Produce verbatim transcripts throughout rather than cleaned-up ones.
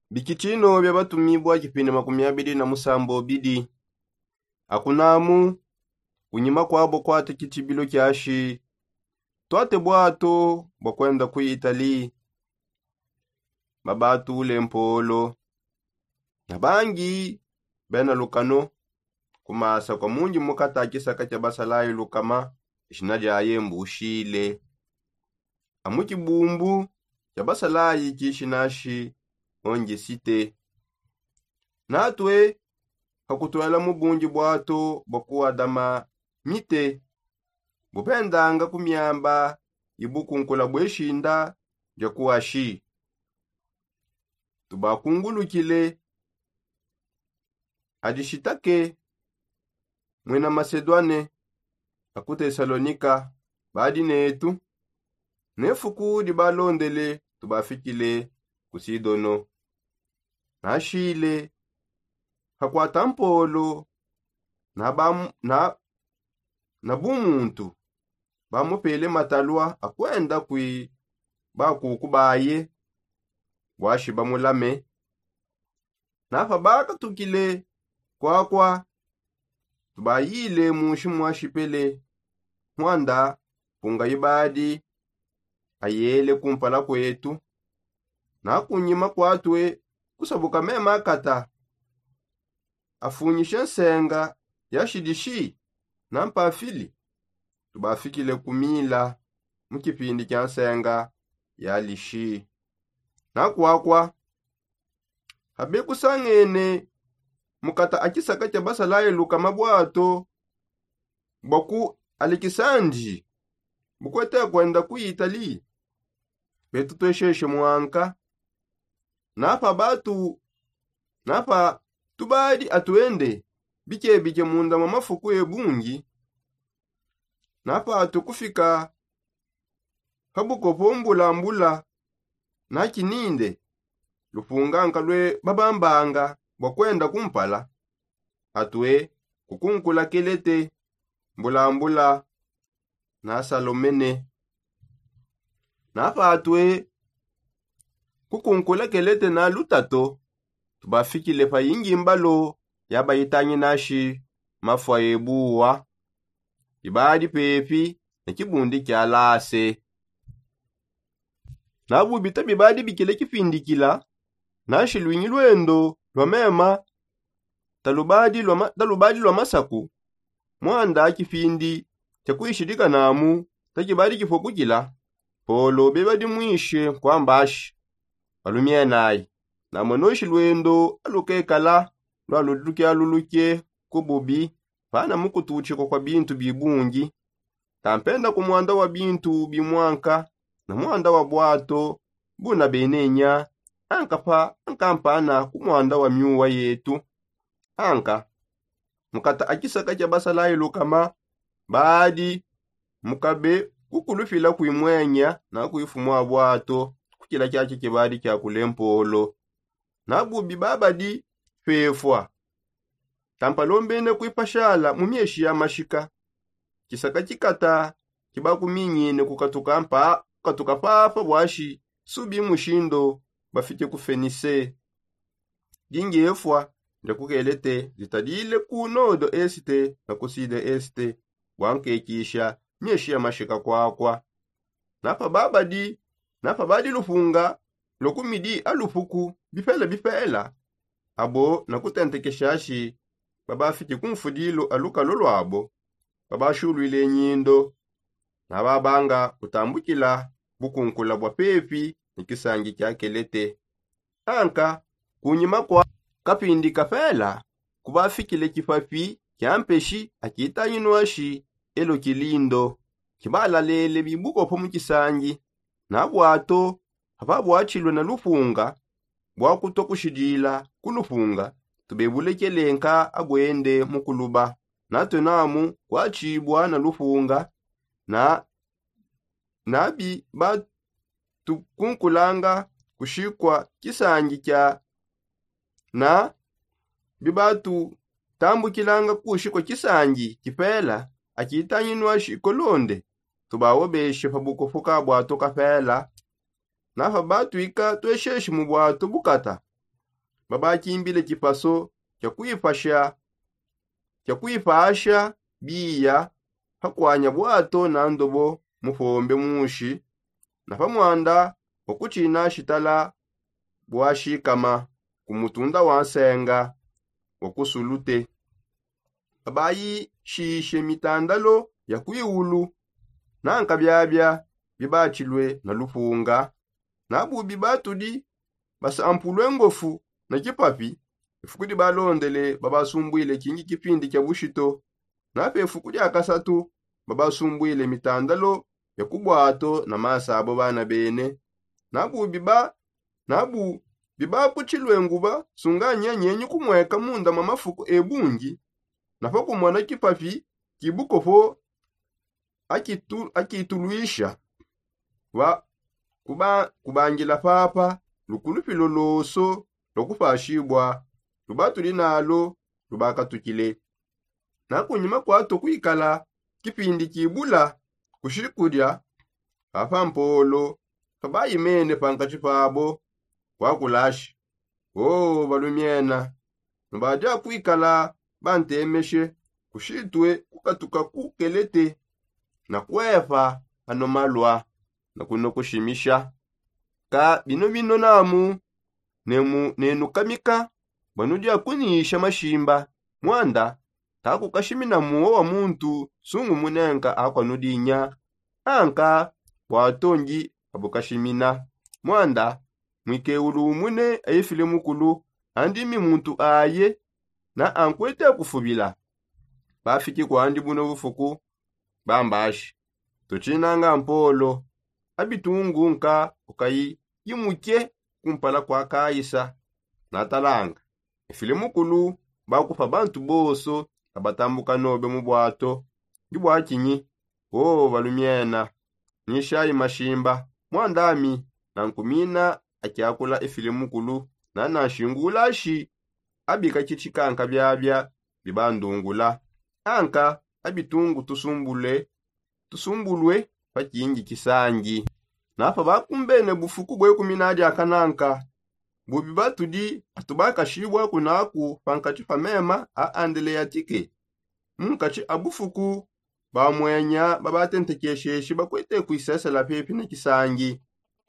Bikichino bya batumibwa kipindi makumi abiri na musambo bidi. Akunamu kunyima kwabo kwate kichibilo kyashi. Twate bwato bakwenda ku Itali. Babatu ule mpolo. Nabangi bena lukano kumasa kwa munji mukata kisaka cha basalayi lukama ishinaja ayembu ushile. Amuki bumbu cha basalayi kishinashi onje site. Natwe hakutwala mubunji bwato bakuwa dama mite. Bupendanga kumyamba ibukunkula bweshinda jakuwa shi. Tubakungulukile adishitake mwena Masedwane akute Salonika badi netu nefuku di balondele tubafikile kusidono nashile hakwata mpolo na bam na na bumuntu bamupele matalwa akwenda kwi bakukubaye washi bamulame nafa baka tukile kwa kwa tubayile mushi mwashipele mwanda punga ibadi ayele kumpala kwetu na kunyima kwatwe kusabuka mema kata afunyishe nsenga yashidishi na mpafili tubafikile kumila mukipindi kya nsenga yalishi na kwakwa habe kusangene mukata akisaka cha basalaye luka mabwato boku Alexandri bukwete kwenda ku Itali betu twesheshe mwanka napa batu napa tubadi atuende bike bike munda mamafuku ebungi napa atukufika habuko pombula mbula na kininde lufunga lwe babambanga bakwenda kumpala atwe kukunkula kelete mbula mbula na Salomene napa atwe kukunkula kelete na lutato tubafikile pa yingi mbalo yabayitanyi nashi mafwa ebuwa ibadi pepi na kibundi kya lase nabu bitabi badi bikile kipindikila nashi lwinyi lwendo lwamema talubadi lwa talubadi lwa masaku mwanda kipindi chakuishirika namu takibadi kifokukila polo bebadi mwishe kwambashi balumye nayi na mwenoshi lwendo alukekala lwaluduke aluluke kububi pana mukutuchiko kwa bintu bibungi tampenda kumwanda wa bintu bimwanka na mwanda wa bwato buna benenya anka pa ankampana kumwanda wa myuwa yetu anka mukata akisaka cha basalayi lukama badi mukabe kukulufila kuimwenya na kuifumwa bwato kukila kyaki kibadi kya kulempolo na bubi babadi fefwa tampalombene kuipashala mumyeshi ya mashika kisaka kikata kibakuminyine kukatuka mpa kukatuka papa bwashi subi mushindo bafike ku Fenise gingefwa ndekukelete zitadile ku nodo este na kuside este wankekisha myeshi ya mashika kwakwa napa babadi napa badi lufunga lokumidi alufuku bifela bifela abo nakutentekeshashi babafike kumfudilo aluka lolwabo babashulwile nyindo na babanga kutambukila bukunkula bwa pepi nikisangi kya kelete anka kunyima kwa kapindi kafela kubafikile kifafi kyampeshi akitanyinwashi elo kilindo kibala lele bibuko po mukisangi na bwato ababwachilwe na lufunga bwakutokushidila kulufunga tubebulekelenka agwende mukuluba natwe namu kwachibwa na lufunga na nabi ba tukunkulanga kushikwa kisangi kya na bibatu tambukilanga kushikwa kisangi kipela akitanyinwa shikolonde tubawobeshe pabuko fuka bwato kafela nafa batu ika twesheshi mu bwato bukata baba kimbile kipaso kya kuipasha kya kuipasha biya hakwanya bwato na ndobo muhombe mushi na pamwanda okuchina shitala bwashikama kumutunda wansenga okusulute. Babayi shishe mitandalo ya kuiulu nanka byabya bibachilwe na lufunga nabu bibatudi basampulwe ngofu na kipapi ifukudi balondele babasumbwile kingi kipindi kya bushito nape ifukudi akasatu babasumbwile mitandalo ya kubwato na masabo bana bene nabu biba nabu biba kuchilwe nguba sunganya nyenyi kumweka munda mamafuku ebungi napo kumwana kipapi kibukofo akitu akituluisha wa kuba kubangila papa lukulupilo loso lokufashibwa lubatu linalo lubakatukile na kunyuma kwato kuikala kipindi kibula kushikudya papa mpolo kabayimene pankachi pabo wakulashi o balumyena nubaja kuikala bantemeshe kushitwe kukatuka kukelete na kwefa anomalwa na kuno kushimisha ka bino bino namu nemu nenukamika banudia kunisha mashimba mwanda takukashimina muwo wa muntu sungu munenka akwanudinya anka watongi abukashimina mwanda mwikeulu mune ayifile mukulu andimi muntu aye na ankwete kufubila bafiki kwa andi buno bufuku bambashi tuchinanga mpolo abitungu nka ukayi yimuke kumpala kwa kaisa na talanga ifile mukulu bakupa bantu boso abatambuka nobe mubwato ndibwakinyi o balumyena nishayi mashimba mwandami na nkumina akyakula ifile mukulu na nashingulashi abika chichikanka byabya bibandungula anka abitungu tusumbule tusumbulwe pakingi kisangi nafa bakumbene bufuku bwe kuminaji akananka bubi batudi atubakashibwa kunaku pankachi pamema a andele yatike munkachi abufuku bamwenya babatentekesheshi bakwete kuisesela pepi na kisangi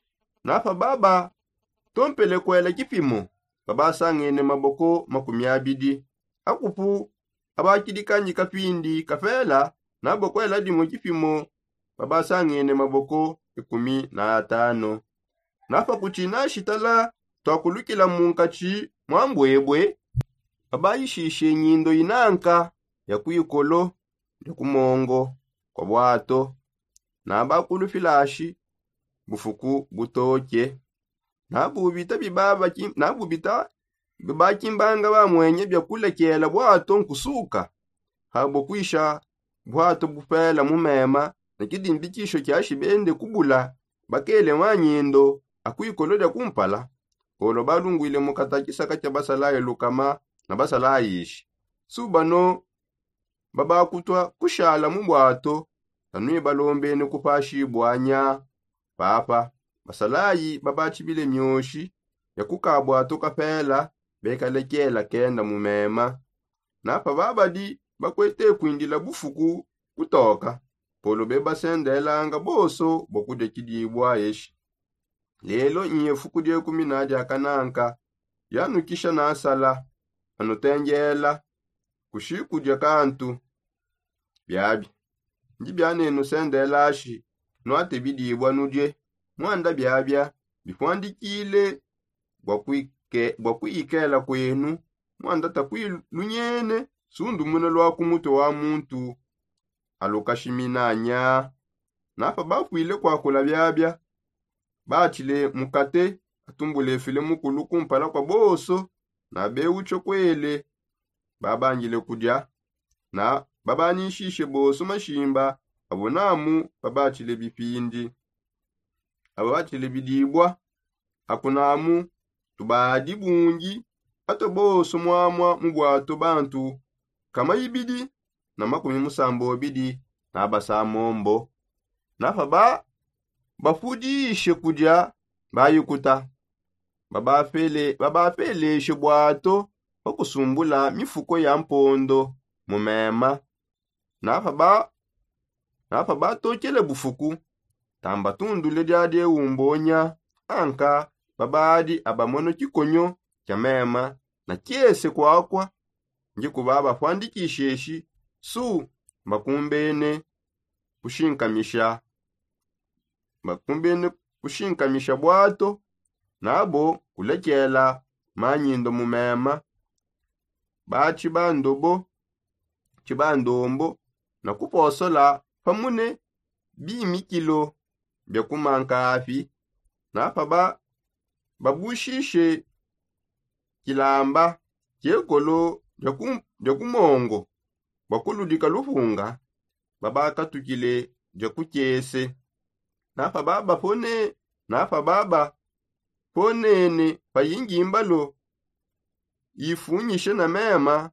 nafa baba tompele kwela kipimo baba sangene maboko makumi abidi akupu abakidikanyi kapindi kafela nabo kwela dimo kipimo baba sangene maboko ikumi na atano nafa kuchina shitala twakulukila munkachi mwambwebwe baba yishishe nyindo inanka ya kuikolo ya kumongo kwa bwato na bakulufilashi bufuku butoke nabubita bibaba kim nabubita bibakimbanga bamwenye byakulekela bwato nkusuka habo kwisha bwato bupela mumema nakidindikisho kyashibende kubula bakele wanyindo akuikolodya kumpala olo balungwile mukatakisaka kya basalaye lukama na basalayishi subano baba kutwa kushala mubwato tanwe balombene kupashibwanya papa basalayi baba chibile myoshi ya kukabwato kapela bekalekela kenda mumema napa babadi bakwete kwindila bufuku kutoka polo beba sendelanga boso bokude kidibwa yeshi lelo nye fuku die kuminaji akananka yanukisha na asala anotengela kushikudya kantu byabi ndibyane no sendelashi no atebidibwa nudye mwanda byabya bikwandikile bwakwike bwakwikela kwenu mwanda takwilunyene sundu muno lwa kumuto wa muntu alokashiminanya nafa bakwile kwa kula byabya batile mukate atumbule file mukulu kumpala kwa boso na bewucho kwele babangile kudya na babanishishe boso mashimba abonamu babachile bipindi abachile bidibwa akunamu tubadi bungi ato boso mwamwa mubwato bantu kama ibidi na makumi musambo bidi na basamombo nafa ba bafudishe kudya bayukuta babafele babafeleshe bwato okusumbula mifuko ya mpondo mumema nafa ba nafa batokele bufuku tamba tundule lyadi ewumbonya anka babadi abamono chikonyo cha mema na kyese kwakwa njikuba bafwandikisheshi su bakumbene kushinkamisha bakumbene kushinkamisha bwato nabo kulekela manyindo mumema bachi bandobo chibandombo na kuposola pamune bimikilo byakumankafi nafa ba babushishe kilamba kyekolo byakumongo bakuludika lufunga babakatukile byakukyese nafa baba fone nafa baba fonene payingimbalo yifunyishe na mema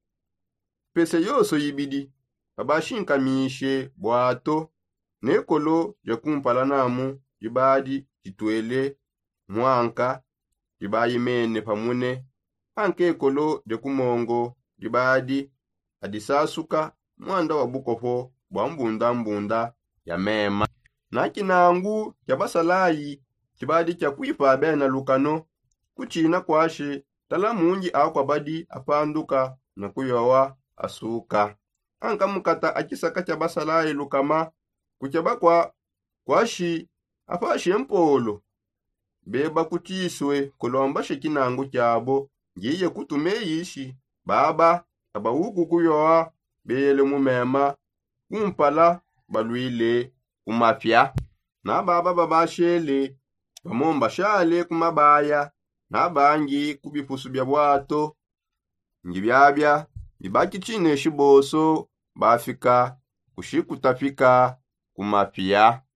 pese yoso yibidi babashinkamishe bwato nekolo byakumpala namu jibadi jitwele mwanka jibayimene pamune anke ekolo byakumongo jibadi adisasuka mwanda wa bukofo bwa mbunda mbunda ya mema na kinangu kya basalayi kibadi kya kwipa bena lukano kuchina kwashe tala munji akwa badi apanduka na kuyowa asuka anka mukata akisaka kya basalayi lukama kuchaba kwa kwashi afashe mpolo beba kutiswe kulomba shekinangu kyabo ngiye kutume yishi baba abawuku kuyowa bele mumema kumpala balwile kumafya na baba babashele bamomba shale kumabaya na bangi kubifusu bya bwato ngibyabya bibaki chine shiboso bafika kushikutafika kumafya.